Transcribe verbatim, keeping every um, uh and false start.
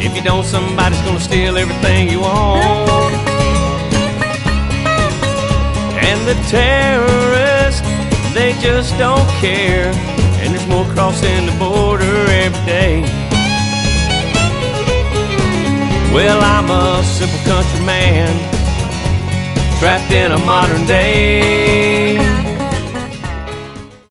If you don't, somebody's gonna steal everything you own. And the terrorists, they just don't care. And there's more crossing the border every day. Well, I'm a simple country man, trapped in a modern day.